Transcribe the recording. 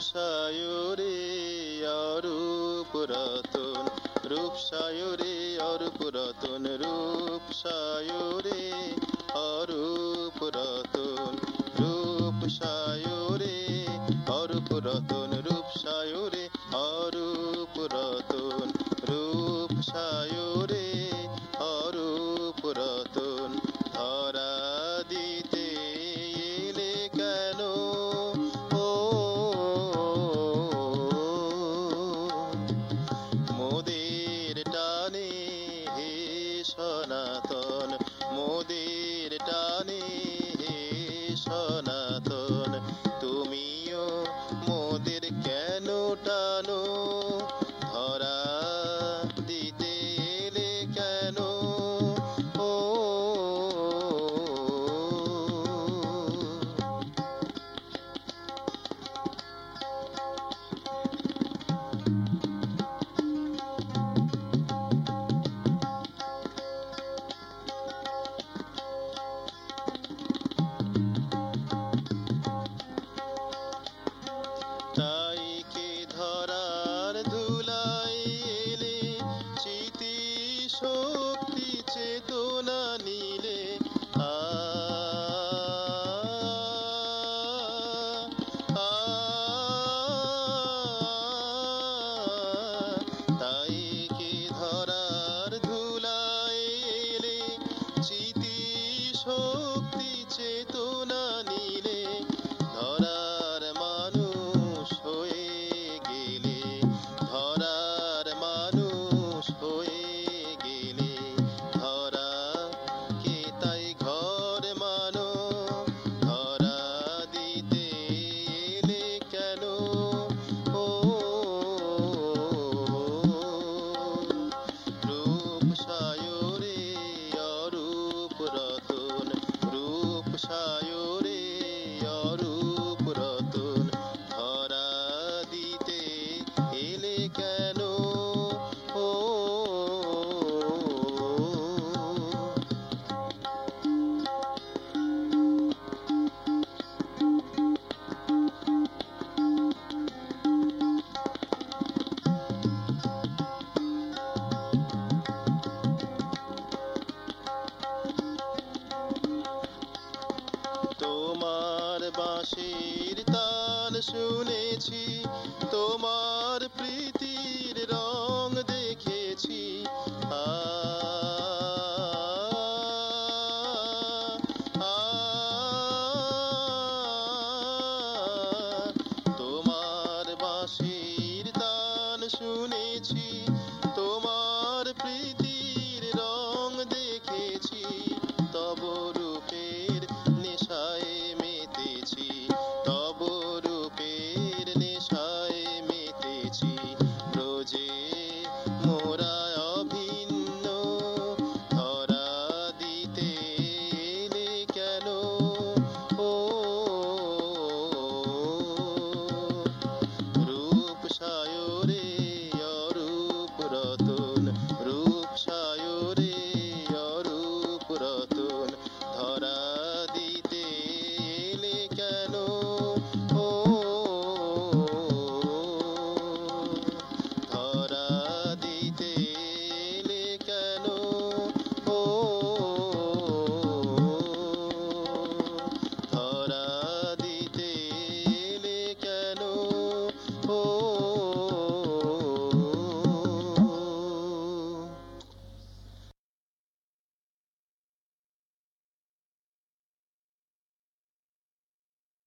সায়রে অরূপ রতন, রূপ সায়রে অরূপ রতন, রূপ সায়রে অরূপ রতন, রূপ সায়রে অরূপ রতন, রূপ সায়রে অরূপ রতন, রূপ সায়রে অরূপ রতন। ধরা দিতে এলে কেন ও মোদের টানে হে সনাতন, মোদের টানে হে সনাতন। তুমিও মোদের কেন টানো, ধরা দিতে এলে কেন ও তাই কি ধরার ধুলায় এলে, চিতি শক্তি চেতনা নিলে, আ আ তাই কি ধরার ধুলায় এলে, চিতি শক্তি চেতনা নিলে, ধরার মানুষ হয়ে গেলে, ধরার মানুষ হয়ে গেলে, ধরা কে তাই ঘর মানো, ধরা দিতে এলে কেন ও রূপ সায়রে অরূপ রতন, রূপ সায়রে অরূপ রতন। ধরা দিতে এলে কেন ও তোমার বাঁশির তান শুনেছি, তোমার প্রীতির রং দেখেছি, আ আ তোমার বাঁশির তান শুনেছি,